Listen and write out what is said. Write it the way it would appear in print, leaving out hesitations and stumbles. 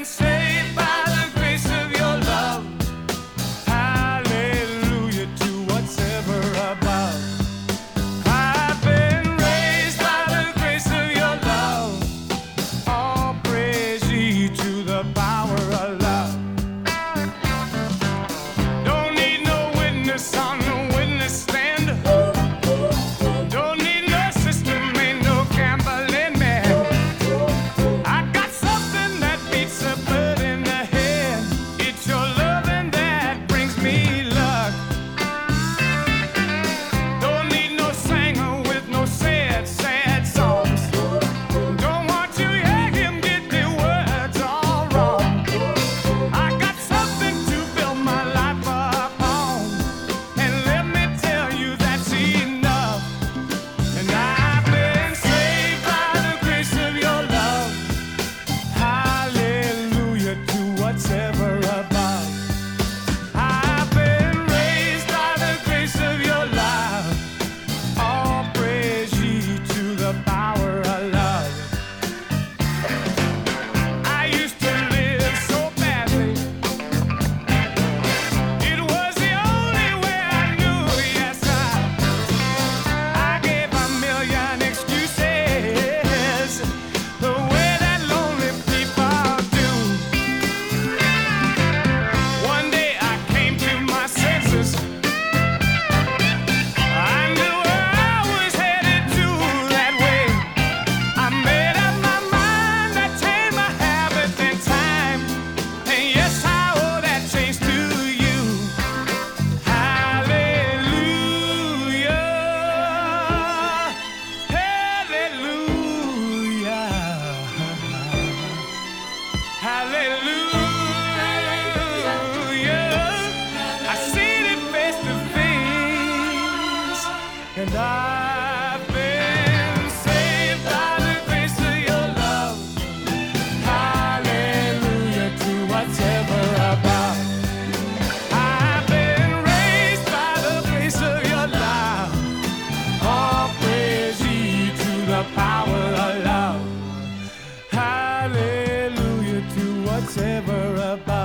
saved by the grace of your love. Hallelujah to what's ever above. I've been raised by the grace of your love. All praise ye to the power of love. Don't need no witness on the witness stand. Don't need no system, ain't no gambling man. I got something that beats a bird in the head. It's your loving that brings me luck. Don't need no singer with no sad, sad songs. Don't want to hear him get the words all wrong. I got something to build my life up on, and let me tell you that's enough. And I've been saved by the grace of your love. Hallelujah to what's ever above. I've been raised by the grace of your love. All praise ye to the power of love. I used to live so badly. It was the only way I knew. Yes, I gave a million excuses, the way that lonely people do. One day I came to my senses. I knew I was headed to that way. I made up my mind to tame my habits in time, and yes, I owe that change to you. Hallelujah, hallelujah, hallelujah. I seen it face to face, and I've been saved by the grace of your love. Hallelujah to what's ever above. I've been raised by the grace of your love. All praise ye to the power of love. Hallelujah to what's ever above.